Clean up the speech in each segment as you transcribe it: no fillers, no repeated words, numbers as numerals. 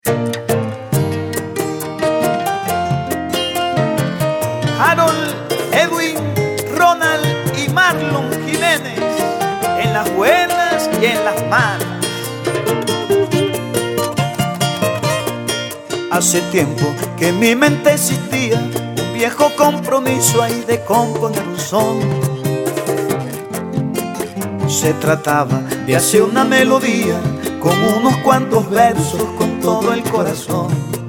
Harold, Edwin, Ronald y Marlon Jiménez, en las buenas y en las malas. Hace tiempo que en mi mente existía un viejo compromiso ahí de componer un son. Se trataba de hacer una melodía con unos cuantos versos con todo el corazón.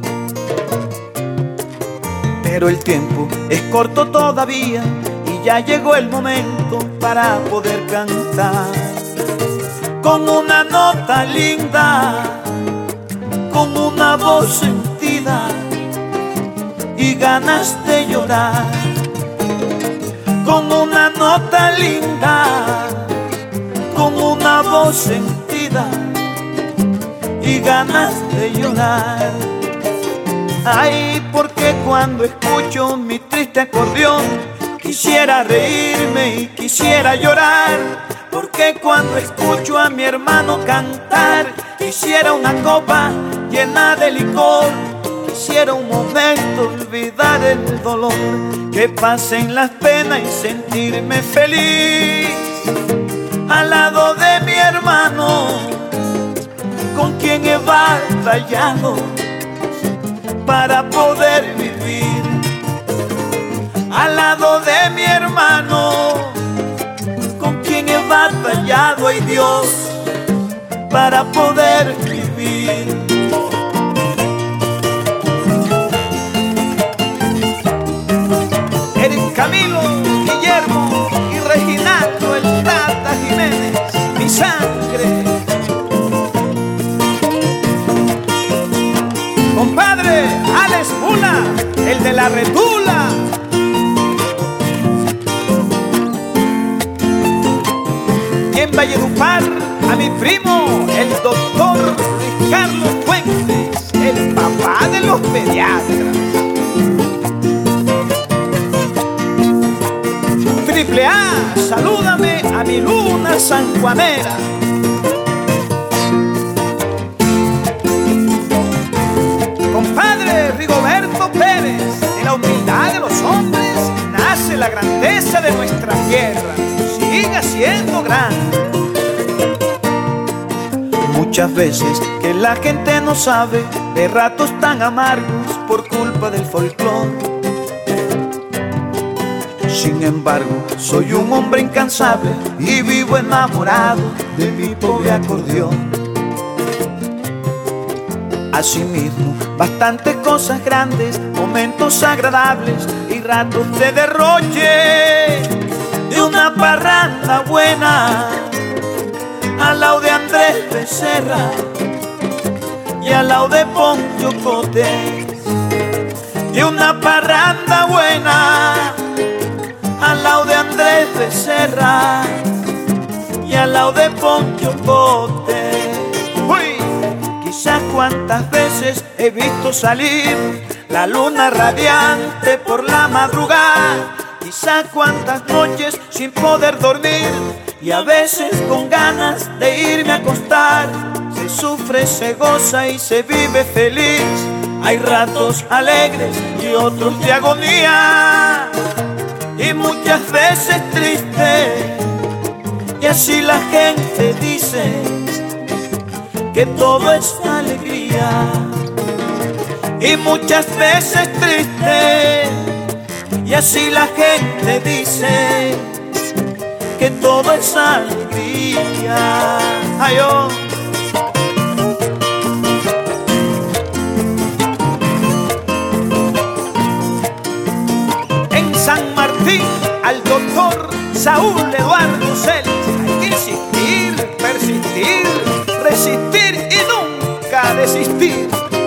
Pero el tiempo es corto todavía y ya llegó el momento para poder cantar con una nota linda, con una voz sentida y ganas de llorar. Con una nota linda, con una voz sentida y ganas de llorar. Ay, porque cuando escucho mi triste acordeón quisiera reírme y quisiera llorar. Porque cuando escucho a mi hermano cantar quisiera una copa llena de licor. Quisiera un momento olvidar el dolor, que pasen las penas y sentirme feliz al lado de mi hermano, con quien he batallado para poder vivir. Al lado de mi hermano, con quien he batallado, ay Dios, para poder vivir. Eric Camilo, Guillermo y Reginaldo el Tata Jiménez, mi sangre. Compadre Alex Mula, el de la retula. Y en Valledupar a mi primo, el doctor Ricardo Fuentes, el papá de los pediatras. Triple A, salúdame a mi luna sanjuanera. Compadre Rigoberto Pérez, de la humildad de los hombres nace la grandeza de nuestra tierra. Siga siendo grande. Muchas veces que la gente no sabe de ratos tan amargos por culpa del folclore. Sin embargo, soy un hombre incansable y vivo enamorado de mi pobre acordeón. Asimismo, bastantes cosas grandes, momentos agradables y ratos de derroche, de una parranda buena al lado de Andrés Becerra y al lado de Poncho Cotes. De una parranda buena al lado de Andrés Becerra y al lado de Poncho Cotes. ¡Uy! Quizás cuántas veces he visto salir la luna radiante por la madrugada. Quizás cuántas noches sin poder dormir y a veces con ganas de irme a acostar. Se sufre, se goza y se vive feliz. Hay ratos alegres y otros de agonía, y muchas veces triste, y así la gente dice que todo es alegría. Y muchas veces triste, y así la gente dice que todo es alegría. Ay, oh. En San Martín al doctor Saúl Eduardo Celis. Hay que insistir, persistir, resistir y nunca desistir.